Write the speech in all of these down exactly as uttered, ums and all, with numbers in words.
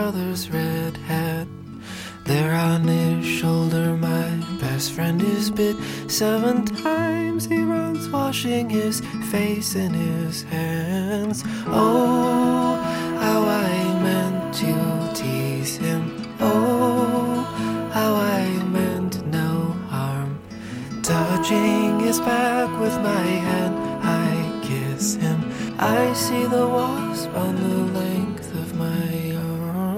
brother's red hat. There on his shoulder my best friend is bit. Seven times he runs washing his face in his hands. Oh, how I meant to tease him. Oh, how I meant no harm. Touching his back with my hand, I kiss him. I see the wasp on the length of my arm.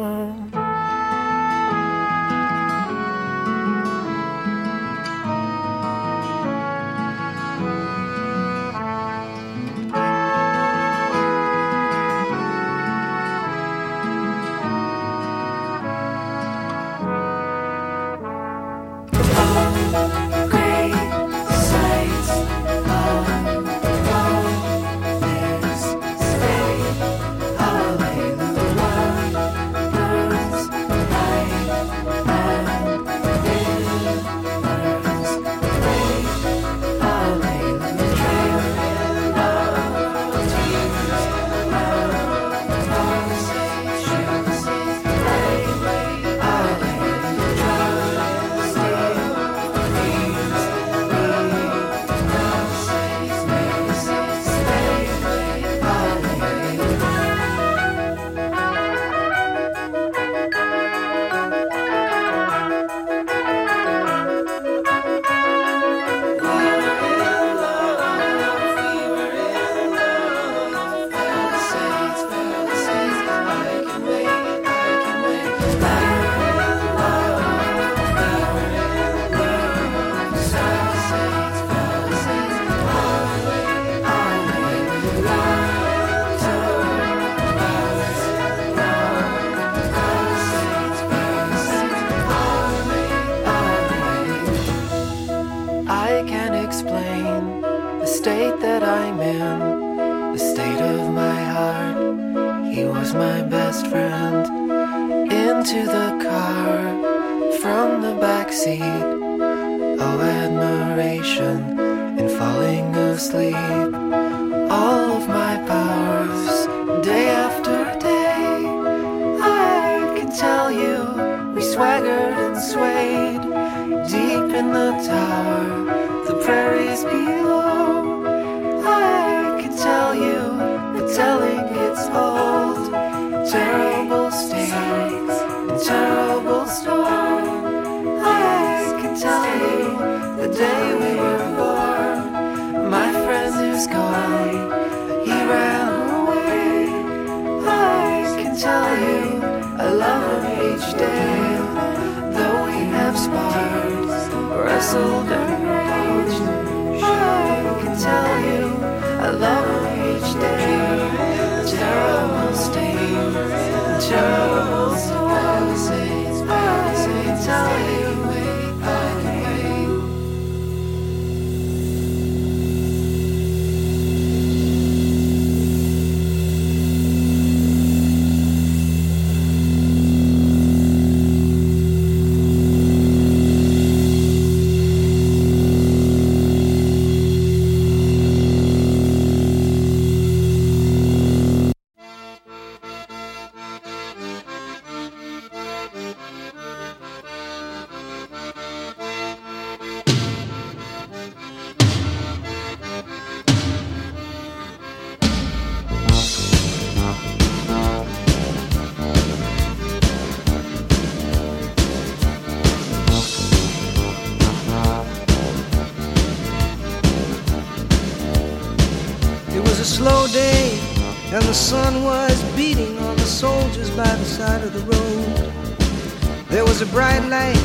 Slow day, and the sun was beating on the soldiers by the side of the road. There was a bright light,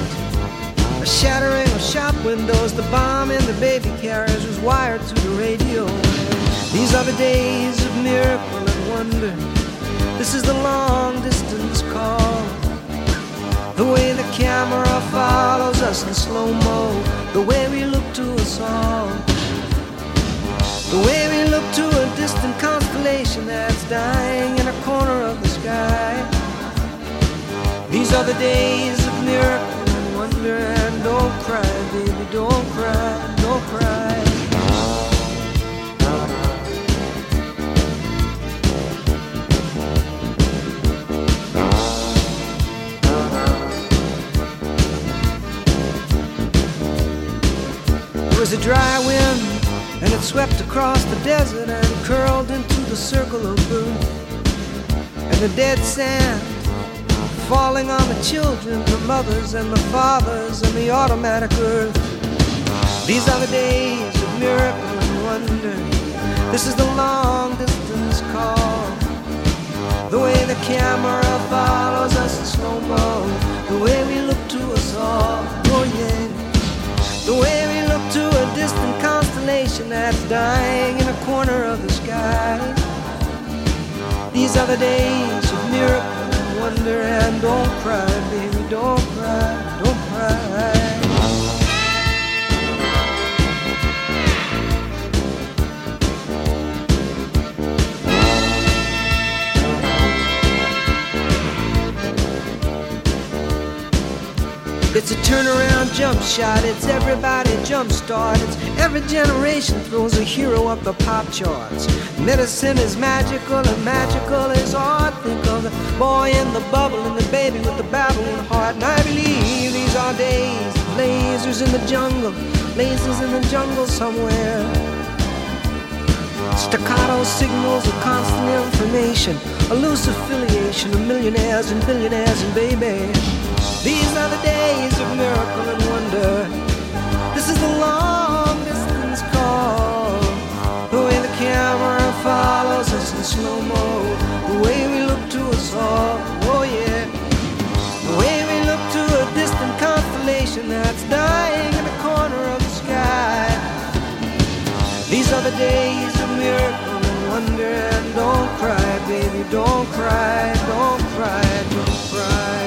a shattering of shop windows. The bomb in the baby carriage was wired to the radio. These are the days of miracle and wonder. This is the long distance call. The way the camera follows us in slow-mo, the way we look to us all. The way we look to a distant constellation that's dying in a corner of the sky. These are the days of miracle and wonder. And don't cry, baby, don't cry, don't cry. was a dry wind, and it swept across the desert and curled into the circle of blue. And the dead sand falling on the children, the mothers and the fathers and the automatic earth. These are the days of miracle and wonder. This is the long distance call. The way the camera follows us in slow-mo, the way we look to us all, oh yeah. The way we look to a distant constellation that's dying in a corner of the sky. These are the days of miracle and wonder. And don't cry, baby, don't cry, don't cry. It's a turnaround jump shot, it's everybody jump start. It's every generation throws a hero up the pop charts. Medicine is magical and magical is art. Think of the boy in the bubble and the baby with the babbling heart. And I believe these are days of lasers in the jungle, lasers in the jungle somewhere. Staccato signals of constant information, a loose affiliation of millionaires and billionaires and baby. These are the days of miracle and wonder. This is the long distance call. The way the camera follows us in slow-mo, the way we look to us all, oh yeah. The way we look to a distant constellation that's dying in the corner of the sky. These are the days of miracle and wonder. And don't cry, baby, don't cry, don't cry, don't cry.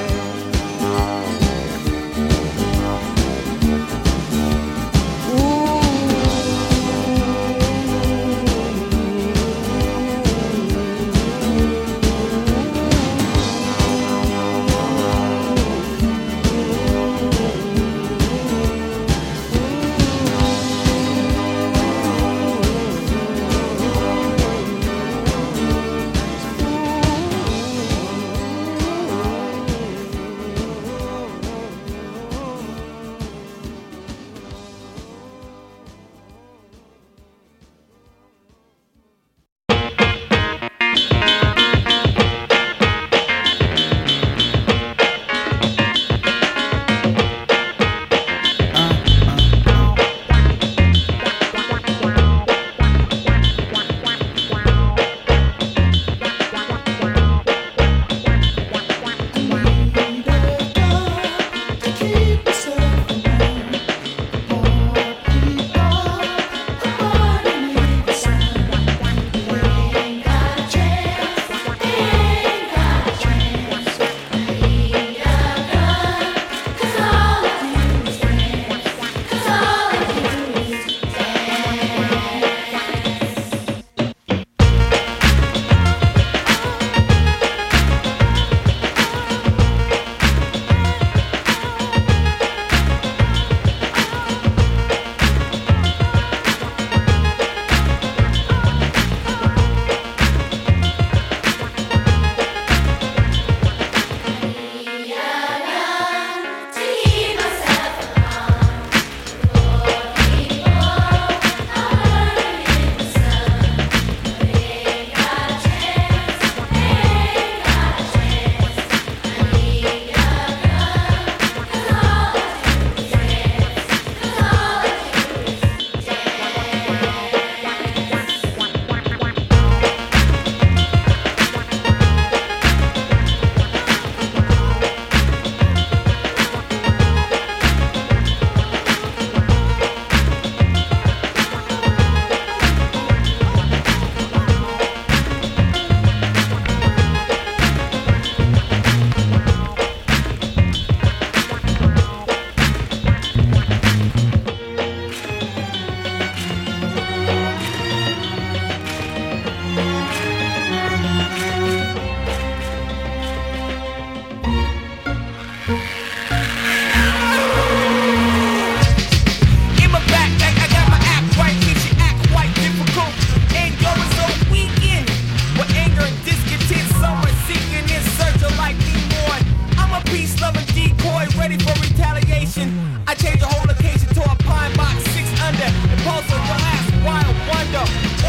ready for retaliation. I change the whole occasion to a pine box six under.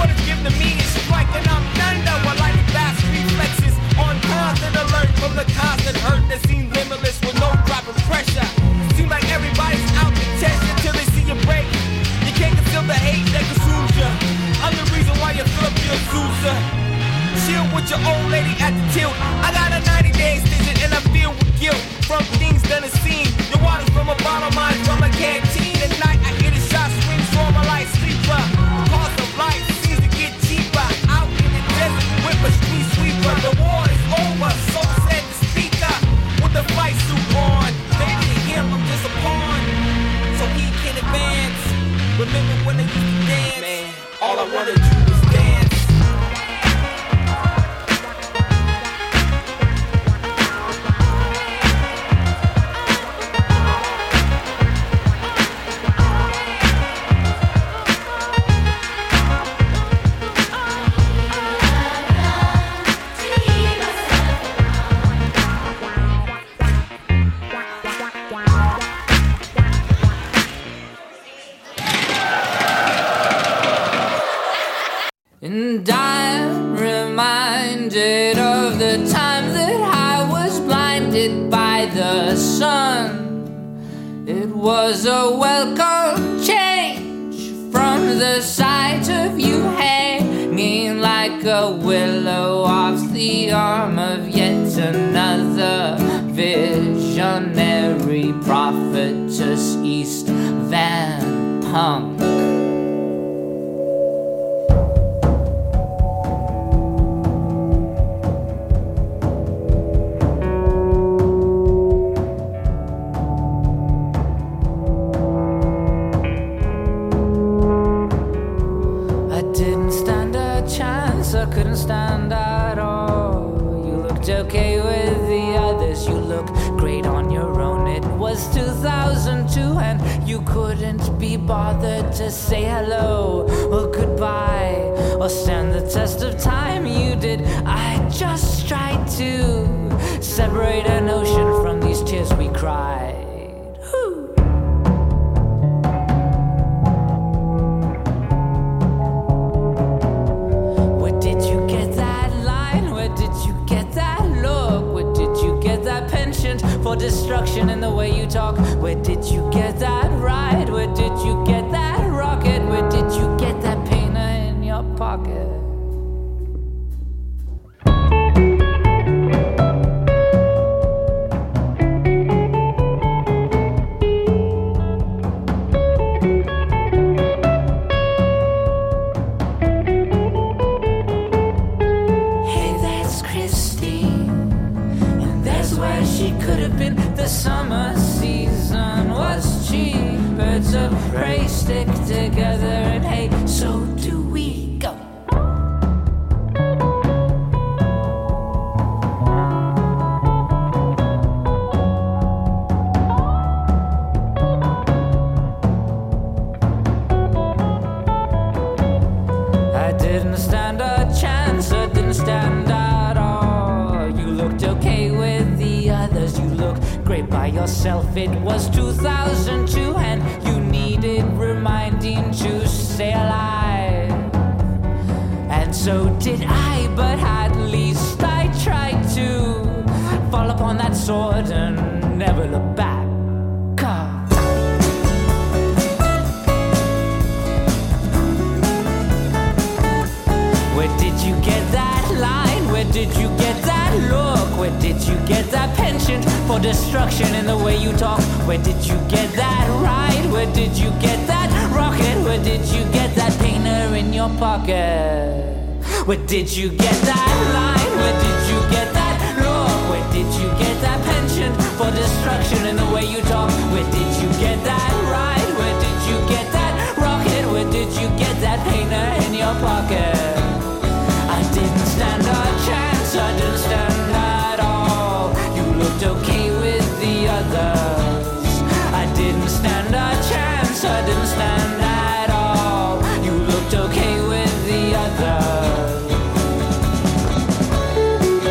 orders give to me is strike and I'm thunder. While I need fast reflexes on constant alert from the constant hurt that seems limitless with no drop of pressure. Seems like everybody's out to test you till they see you break. You can't conceal the hate that consumes you. I'm the reason why you feel up your Sousa. Chill with your old lady at the tilt. I got a ninety day extension and I feel with guilt from things done and seen. Your water's from a bottle, mine from a canteen. At night I hear the shot swings from a light sleeper. The cost of life seems to get cheaper. Out in the desert with a street sweeper. The war is over, so said the speaker with the fight suit on. Baby to him I'm just a pawn, so he can advance. Remember when they used to dance? Man, all I wanna do is dance. And I'm reminded of the time that I was blinded by the sun. It was a welcome change from the sight of you hanging like a willow off the arm of yet another visionary prophetess, East Van Punk. I couldn't stand at all. You looked okay with the others. You look great on your own. It was two thousand two and you couldn't be bothered to say hello or goodbye or stand the test of time. You did. I just tried to separate an ocean from these tears we cried. Whew. For destruction in the way you talk. Where did you get that ride? Where did you get that rocket? Where did you get that painter in your pocket? The summer season was cheap. Birds of prey stick together, and hey, so do we. Go. I didn't stand a chance. I didn't stand at all. You looked okay with the others. You looked great by yourself. It was two thousand two and you needed reminding to stay alive. And so did I, but at least I tried to fall upon that sword and never look back. God. Where did you get that line? Where did you get that look? Where did you get that penchant for destruction in the way you talk? Where did you get that ride? Where did you get that rocket? Where did you get that painter in your pocket? Where did you get that line? Where did you get that look? Where did you get that penchant for destruction in the way you talk? Where did you get that ride? Where did you get that rocket? Where did you get that painter in your pocket? I didn't stand a chance, I didn't stand at all. You looked okay with the others. I didn't stand a chance, I didn't stand at all. You looked okay with the others.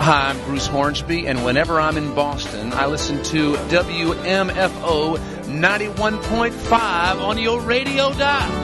Hi, I'm Bruce Hornsby, and whenever I'm in Boston, I listen to W M F O ninety-one point five on your radio dial.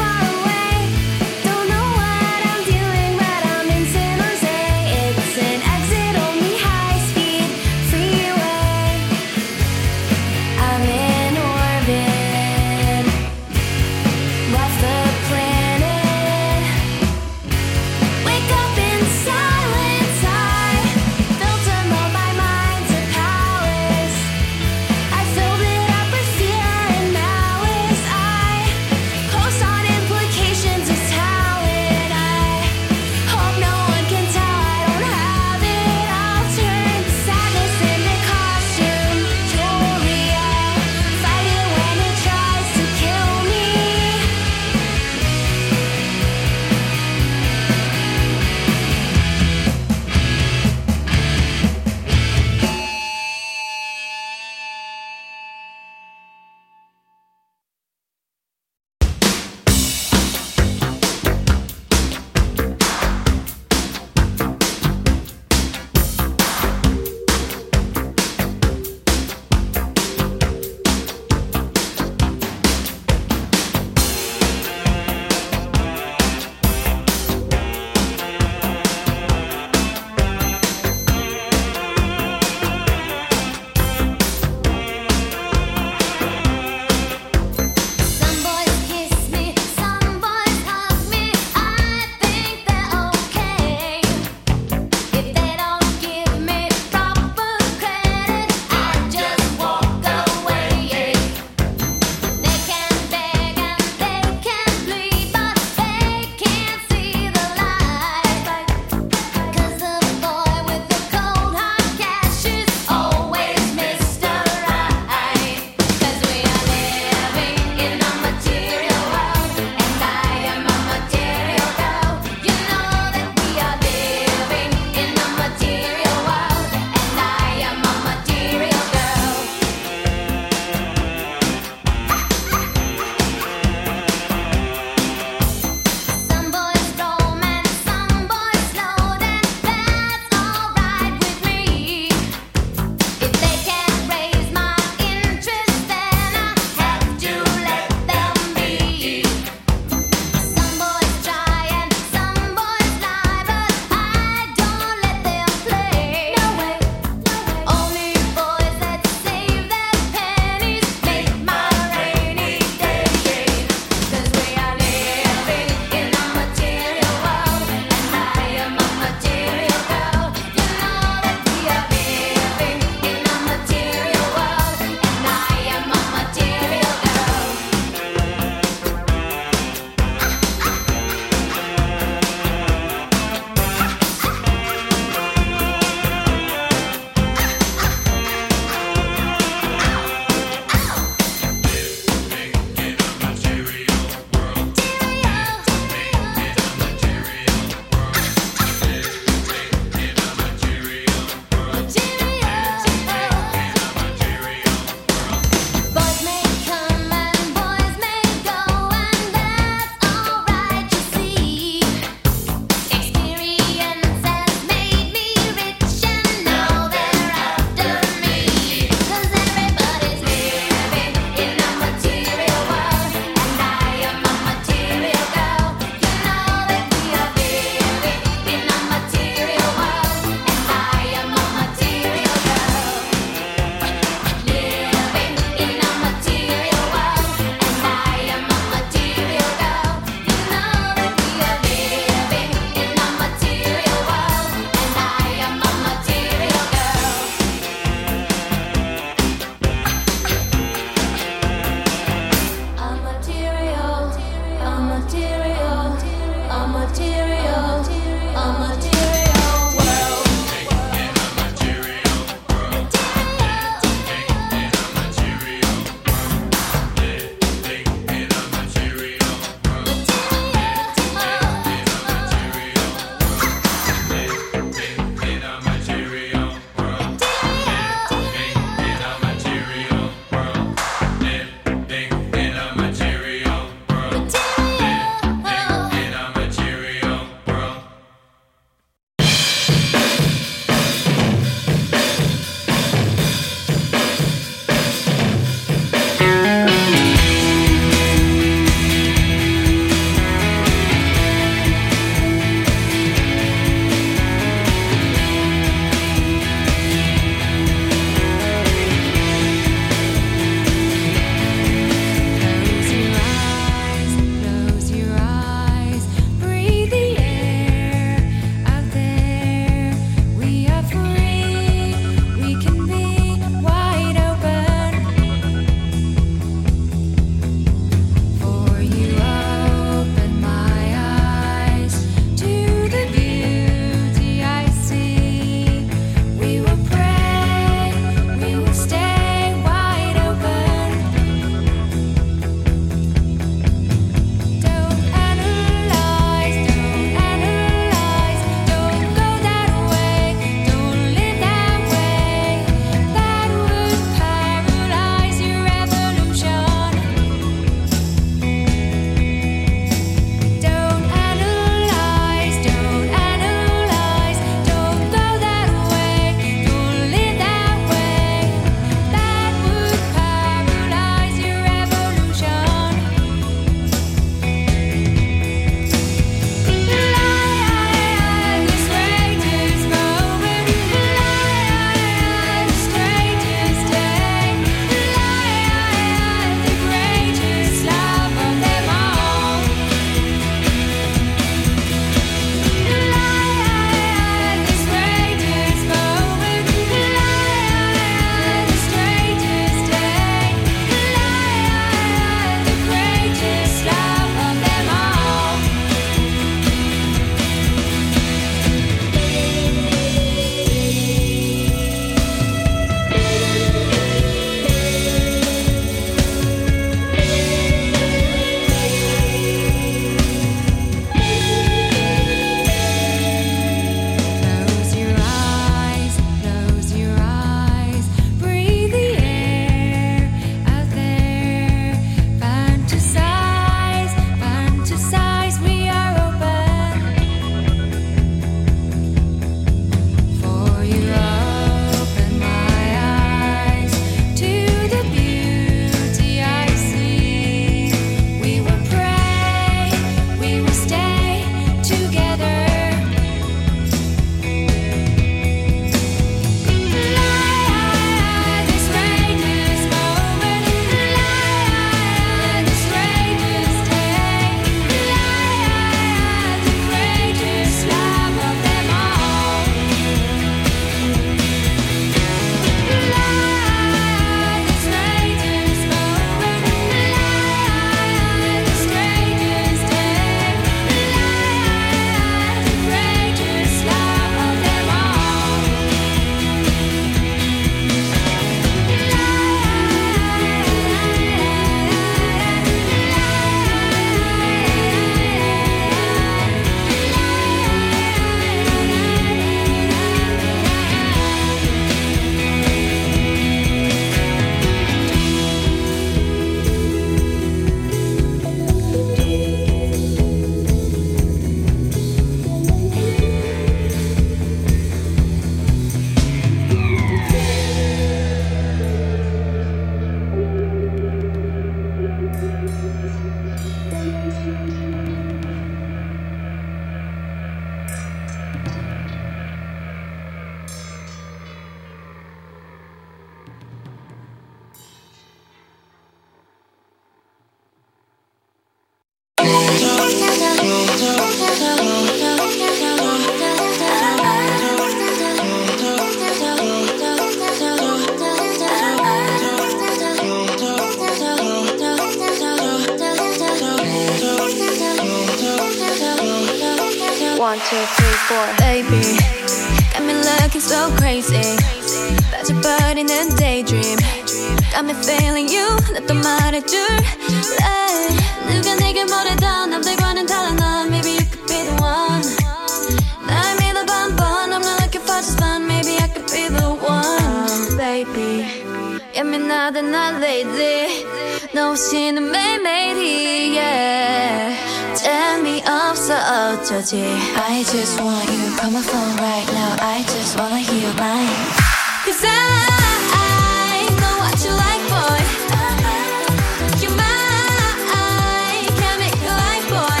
for? Baby, got me looking so crazy. That's your body in a daydream. Got me feeling you, 나도 말해줄래. 누가 내게 뭐래도 남들과는 달라 넌. Maybe you could be the one. 날 믿어봐 한번. I'm not looking for just fun. Maybe I could be the one. Baby, 예민하다 나 lately. 너 없이는 매일매일이 yeah. 재미없어 어쩌지. I just want you, call my phone right now. I just wanna hear your line. Cause I, I know what you like, boy. You're mine, can't make you like, boy.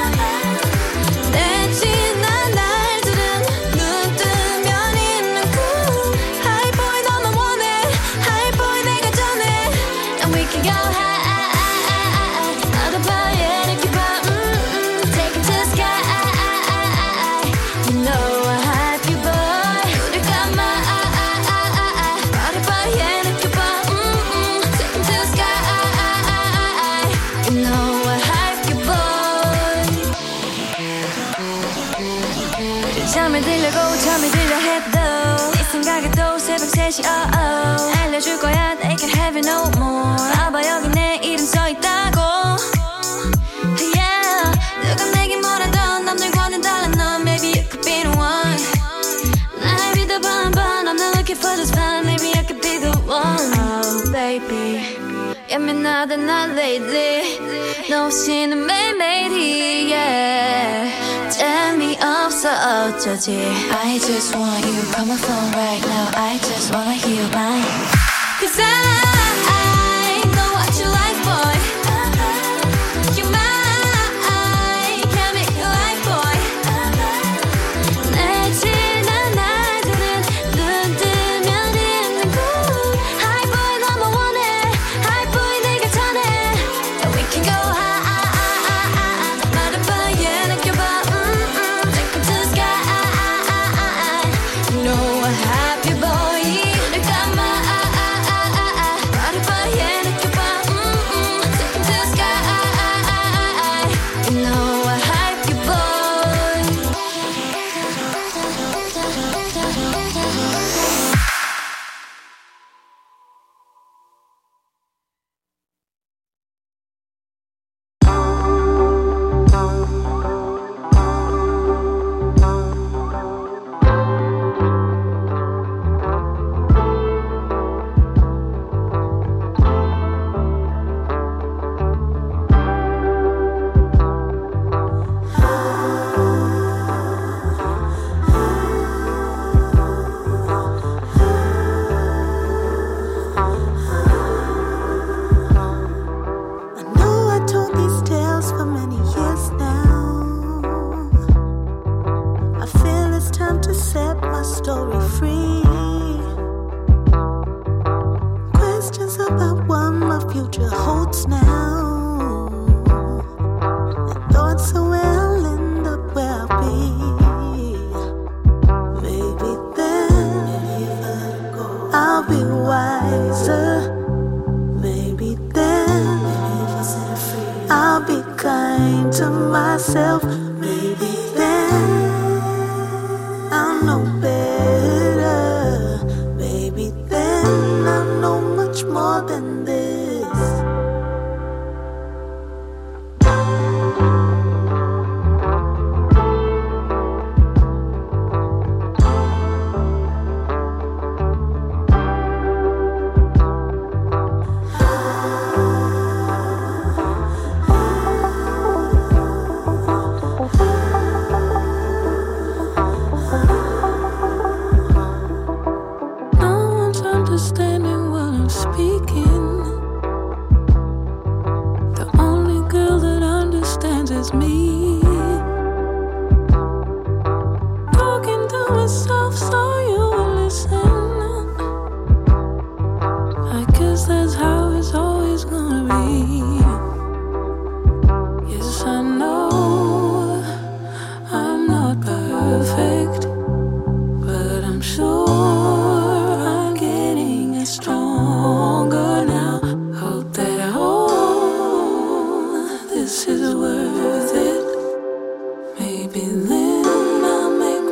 내 지난 날들은 눈 뜨면 있는 cool. Hi boy 너만 원해. Hi boy 내가 전해. And we can go high. 나도 봐야 이렇게 봐. Take it to the sky. You know I have you, boy. 우리 가만. 잠을 들려고 잠이 들려 해도 네 생각에도 새벽 세 시 oh oh. 알려줄 거야 they can have it no more. 봐봐 여기 내 이름 써있다고 yeah. 누가 내게 뭐라던 남들과는 달라 넌. Maybe you could be the one. 날 믿어봐 한번. I'm not looking for just fun. Maybe I could be the one. Oh baby 예민하다 나 lately. 너 없이는 매일매일이 yeah. 재미없어 어쩌지. I just want you, call my phone right now. I just wanna hear your line. Cause I, I know what you like, boy. You're mine, can't make you like, boy. 내 지난 날들은 눈 뜨면 있는 cool. Hi boy 너만 원해. Hi boy 내가 전해. And we can go high. 말해봐 yeah 느껴봐. This is worth it. Maybe then I'll make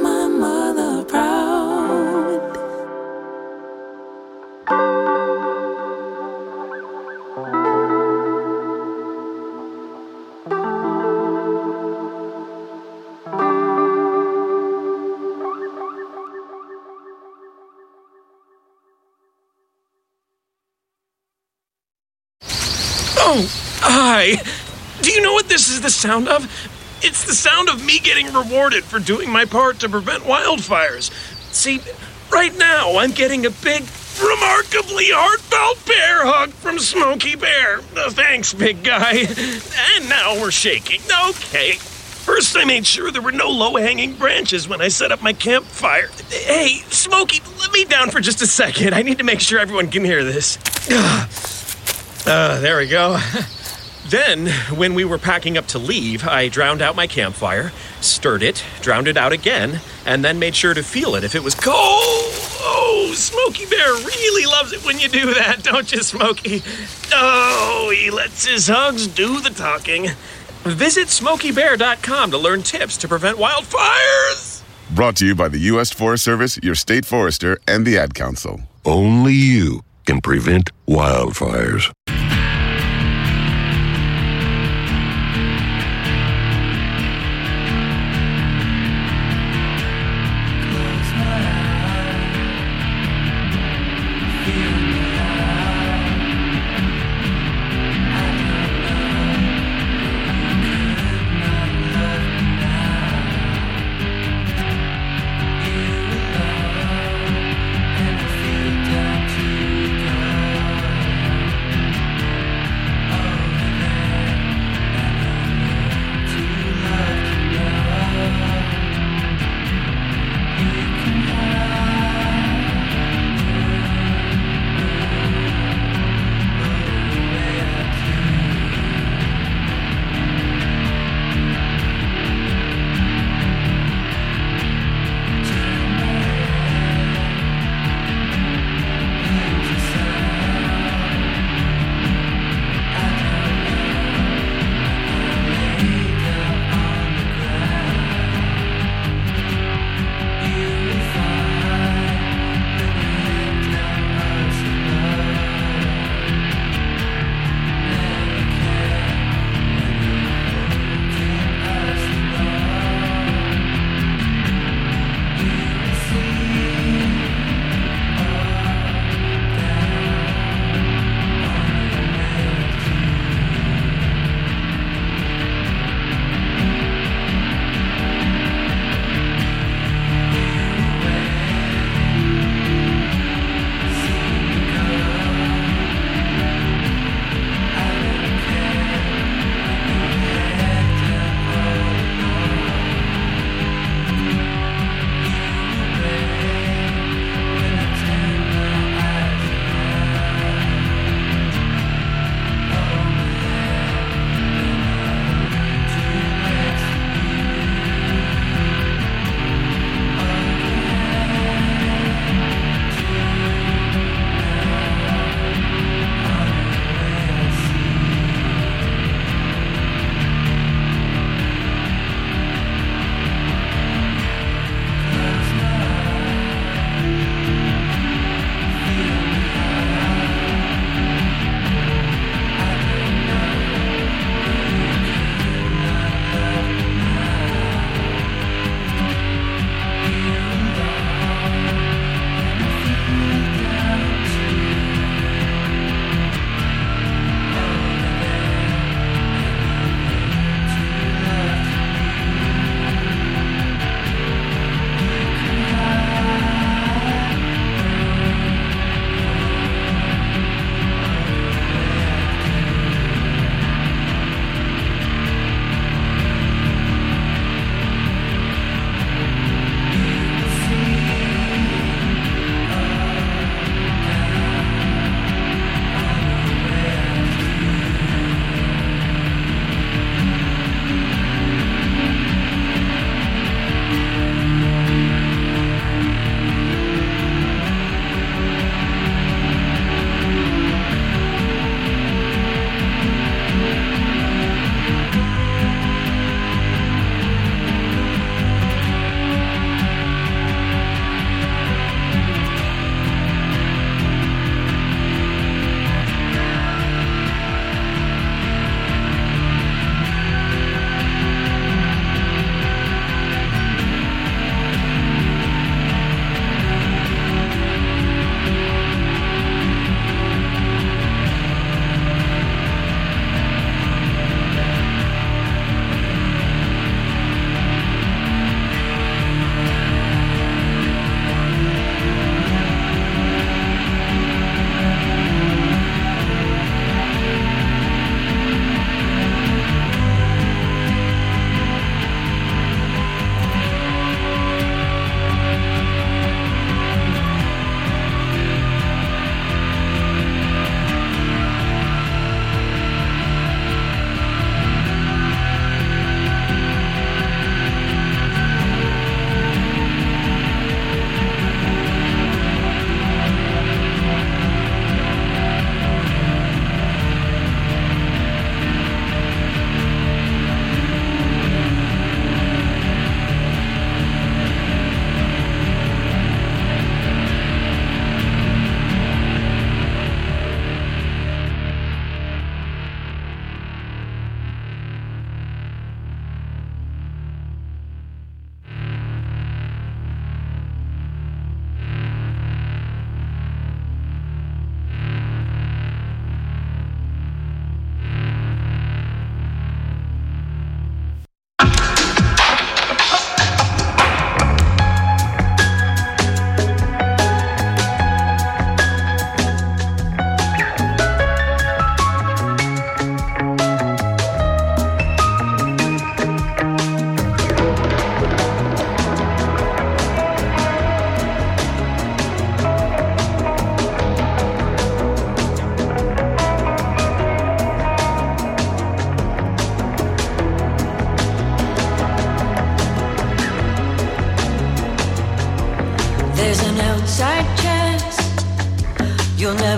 Oh, hi. Do you know what this is the sound of? It's the sound of me getting rewarded for doing my part to prevent wildfires. See, right now I'm getting a big, remarkably heartfelt bear hug from Smokey Bear. Uh, thanks, big guy. And now we're shaking. Okay. First, I made sure there were no low-hanging branches when I set up my campfire. Hey, Smokey, let me down for just a second. I need to make sure everyone can hear this. Uh, there we go. Then, when we were packing up to leave, I drowned out my campfire, stirred it, drowned it out again, and then made sure to feel it if it was cold. Oh, Smokey Bear really loves it when you do that, don't you, Smokey? Oh, he lets his hugs do the talking. Visit smokey bear dot com to learn tips to prevent wildfires. Brought to you by the U S Forest Service, your state forester, and the Ad Council. Only you can prevent wildfires.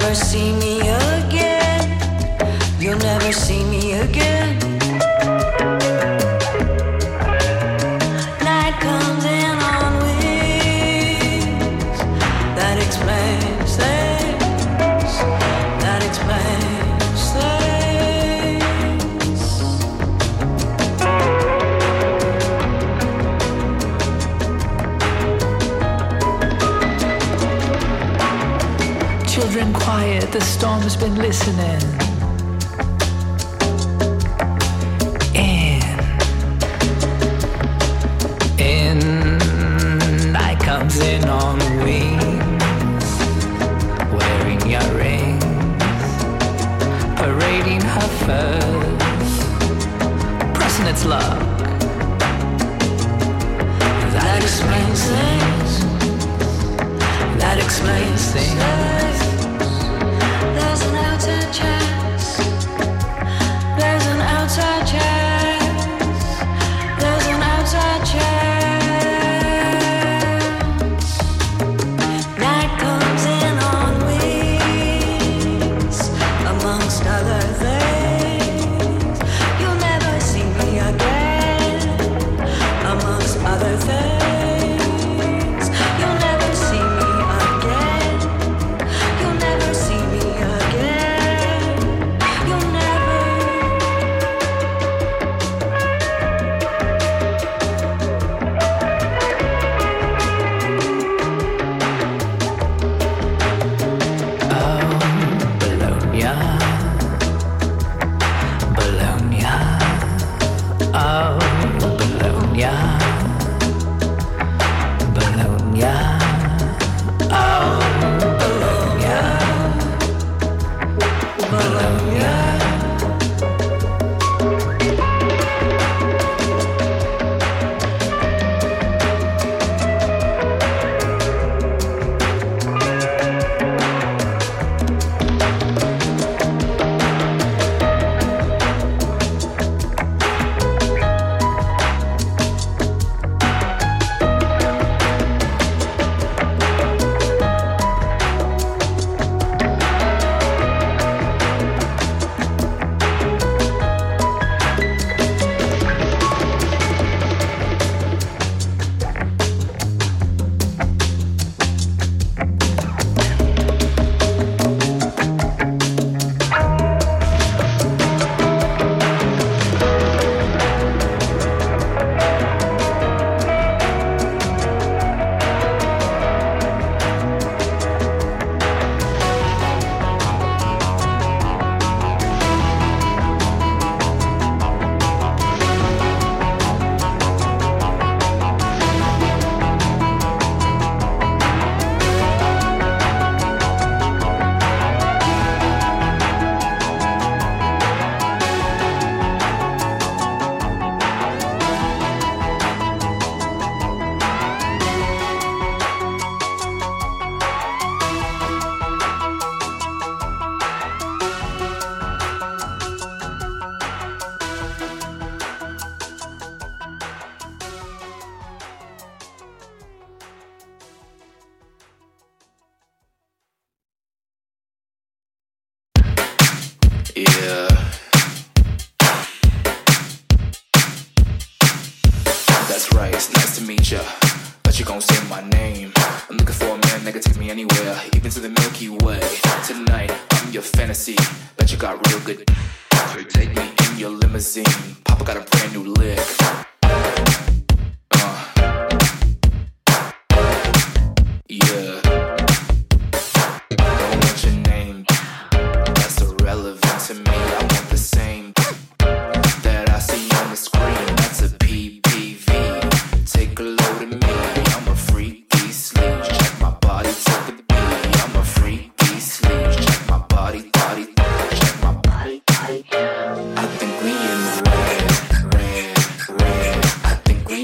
never see me again. You'll never see me again. Night comes in on wings. That explains things. That explains things. Children quiet, the storm's been listening. Comes in on wings, wearing earrings, parading her furs, pressing its luck. That explains things. That explains things. There's an outside chance. There's an outside chance. There's an outside chance. Yeah. That's right, it's nice to meet ya. But you gon' say my name. I'm looking for a man that can take me anywhere, even to the Milky Way. Tonight, I'm your fantasy. Bet you got real good. So take me in your limousine. Papa got a brand new lick. Uh. Yeah. Don't want your name. That's irrelevant to me. I want the same that I see on the screen. That's a P P V. Take a load of me. I'm a freaky sleep. Check my body to the beat. I'm a freaky sleep. Check my body, body. Check my body, body. I think we in the red, red, red. I think we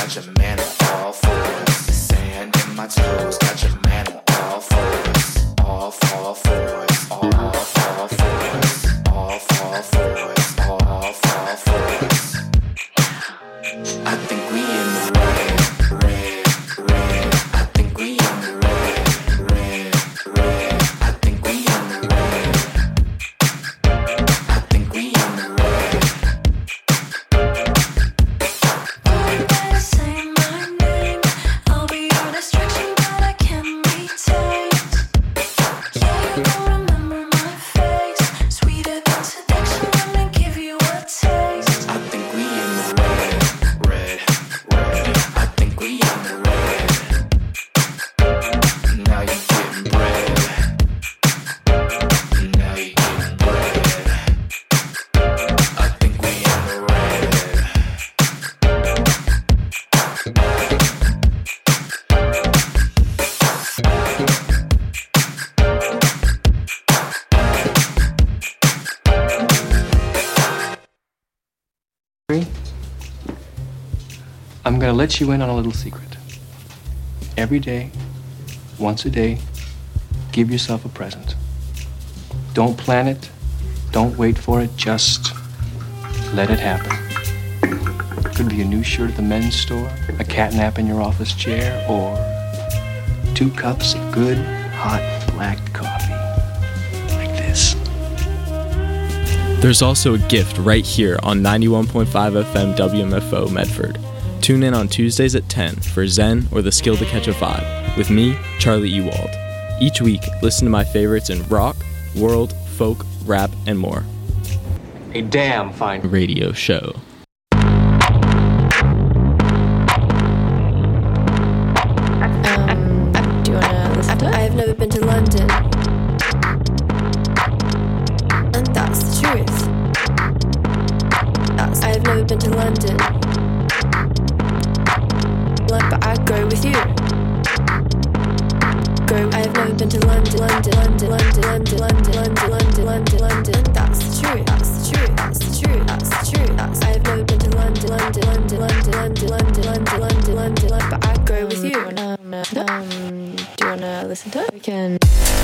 got your man on all fours. Sand in my toes, got your man on all fours. All all fours, all all fours, all all fours, all all fours. I think we in the red, red, red. I think we in the red, red, red. I think we in the red. I think we in the red. You better say my name. I'll be your distraction, but I can't be tamed. Yeah, you don't remember my face. Sweeter than seduction, let me give you a taste. I think we in the red, red, red. I think we in the red. Now you getting bread. Now you getting bread. I think we in the red. I'm gonna let you in on a little secret. Every day, once a day, give yourself a present. Don't plan it, don't wait for it, just let it happen. Could be a new shirt at the men's store, a cat nap in your office chair, or two cups of good, hot, black coffee. Like this. There's also a gift right here on ninety-one point five F M W M F O Medford. Tune in on Tuesdays at ten for Zen or the Skill to Catch a Vibe with me, Charlie Ewald. Each week, listen to my favorites in rock, world, folk, rap, and more. A damn fine radio show. Um, do you wanna listen to it? I've never been to London, and that's the truth. That's, I've never been to London, but I'd go with you. Go. I've never been to London, London, London, London, London, London, London, London, London, London, and that's the truth. That's the truth. That's the truth. That's the truth. That's. I've never been to London, London, London, London, London, London, London, London, London, London, but I'd go with you. Um, um, do you wanna listen to it? We can.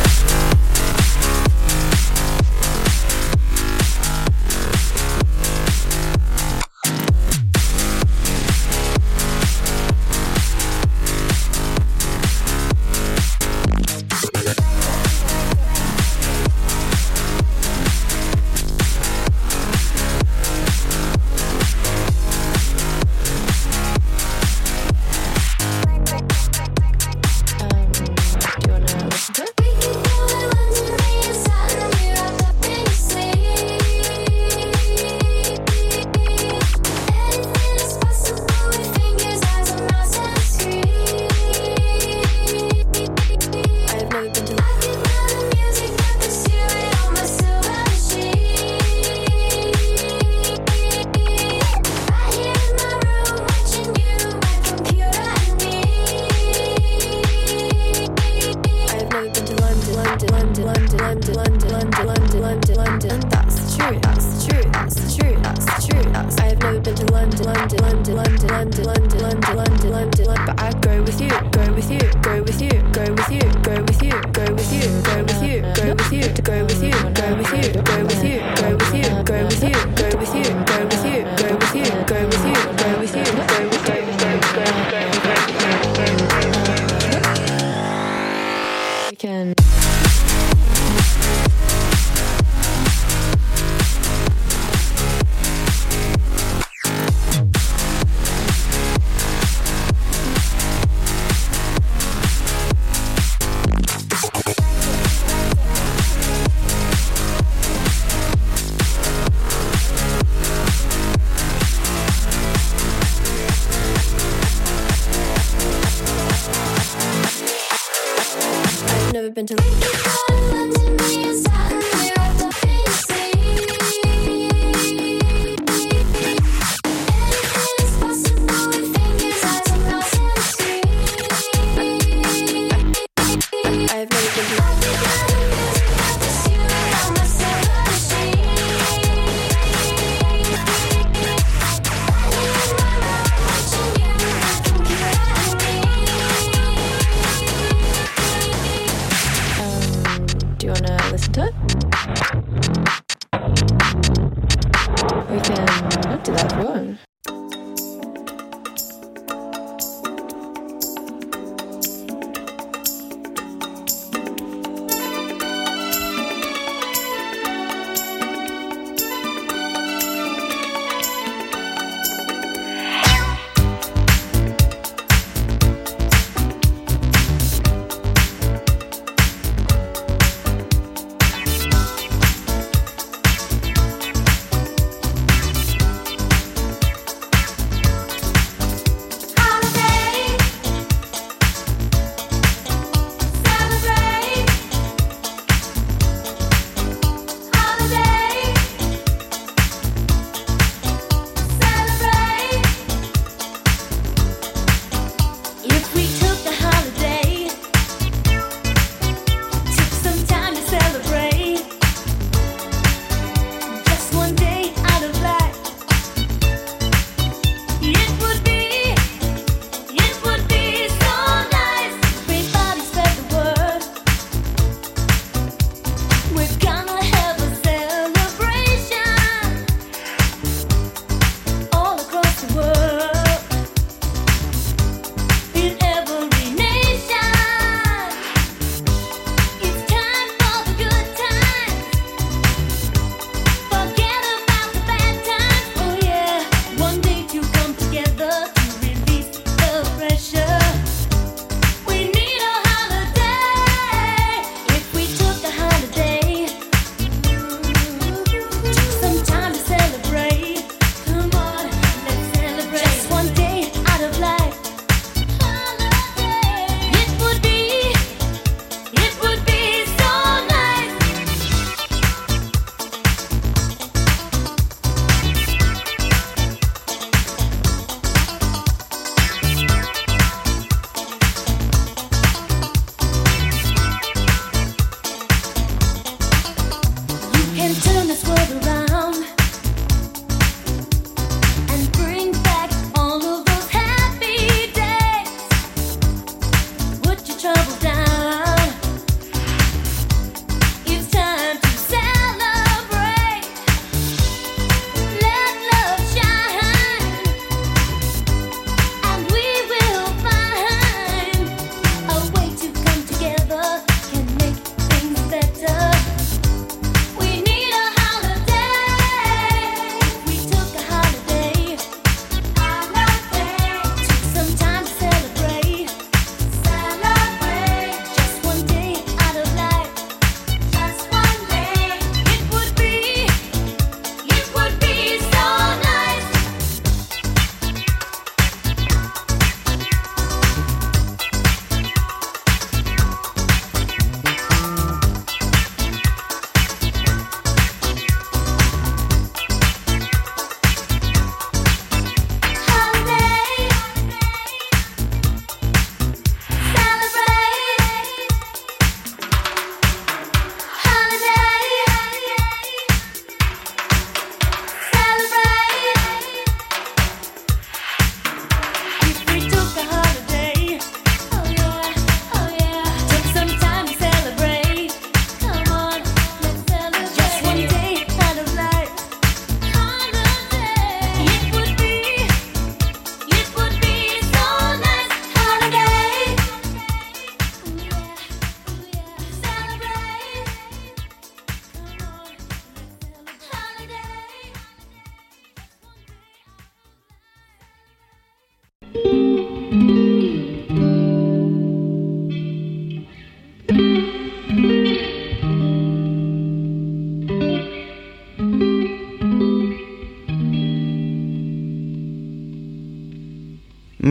Been to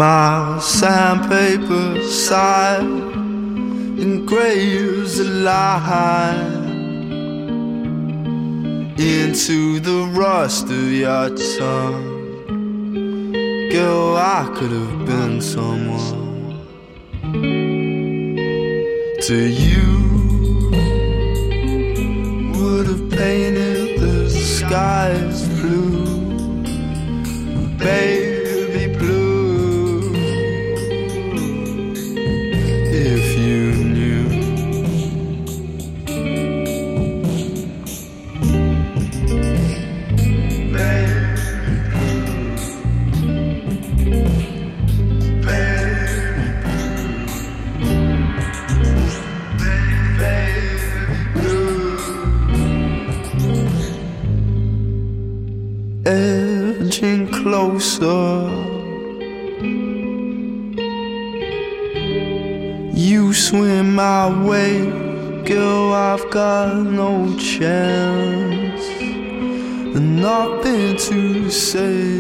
My sandpaper side engraves a line into the rust of your tongue. Girl, I could have been someone to you. Would have painted the skies blue, baby blue, if you knew. Edging closer, you swim my way, girl, I've got no chance, and nothing to say,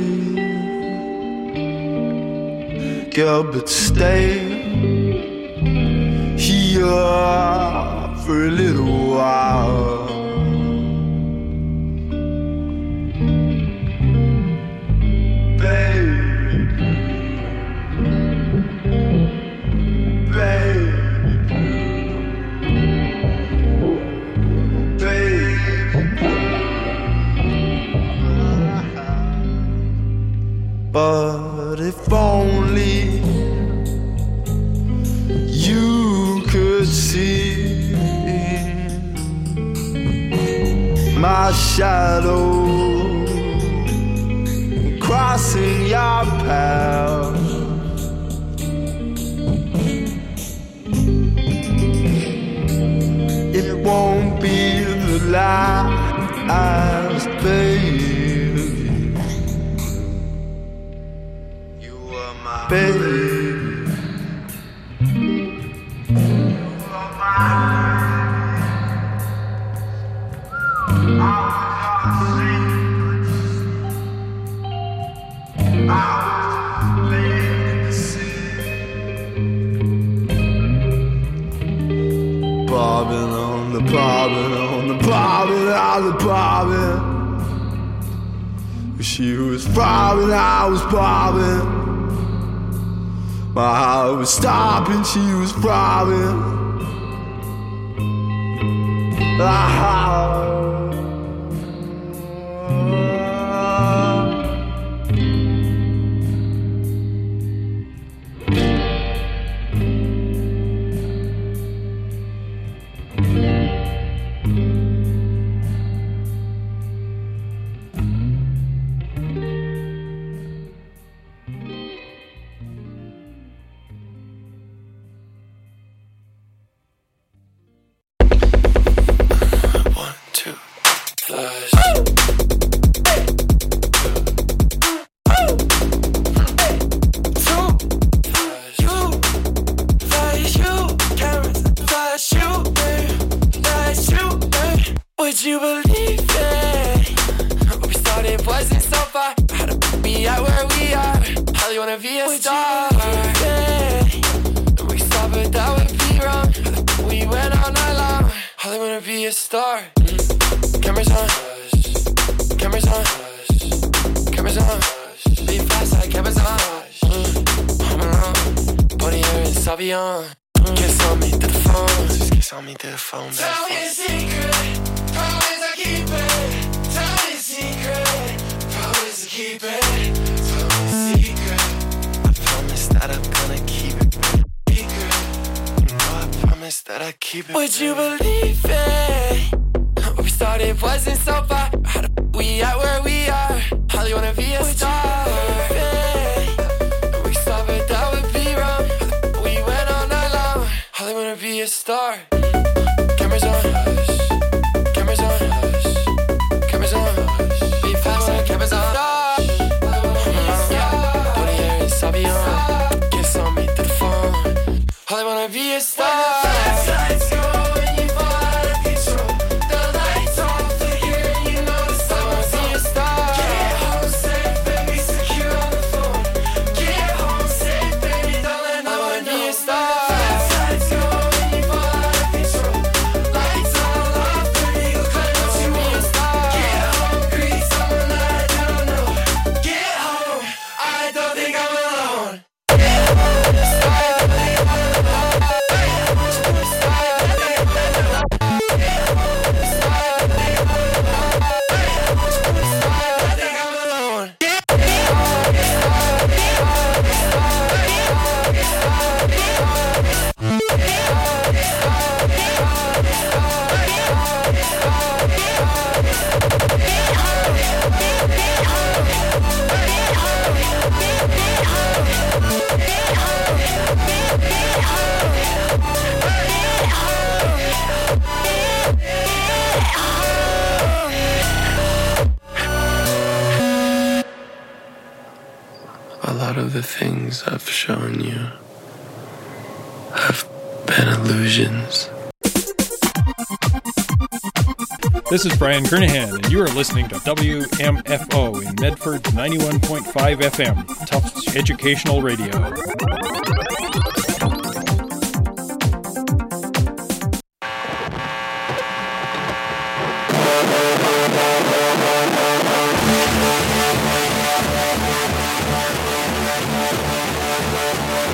girl, but stay here for a little while. But if only you could see my shadow crossing your path, it won't be the last, baby. Baby, bobbing on the bobbing on the bobbing on the bobbing. She was bobbing, I was bobbing. My heart was stopping, she was throbbing. Ah. Would you believe it? What we started wasn't so far. How to be at where we are. Holly wanna be a star. And we stopped, but that would be wrong. We went all night long. Holly wanna be a star. Mm. Cameras on, cameras on, cameras on. Be fast like cameras on. Mm. Home alone, body hair and Savion. Mm. Kiss on me through the phone. Just kiss on me through the phone. Tell me a secret. Promise I keep it. Tell me a secret. Promise I keep it. Tell me a secret. I promise that I'm gonna keep it. Secret. You know I promise that I keep it. Would you believe it? What we started wasn't so far. How the f- we at where we are? Holly wanna be a star. We stopped, but that would be wrong. We went all night long. Holly wanna be a star. Cameras on. Cameras on, cameras on, be fast like cameras on. Body hair and Savion, kiss on me through the phone. All I wanna be a star. When the flashlights go and you fall out of control, the lights all flicker and you know the sun. I wanna be a star. Get home safe and be secure on the phone. Get home safe. things I've shown you have been illusions. This is Brian Kernahan, and you are listening to W M F O in Medford ninety-one point five F M, Tufts Educational Radio.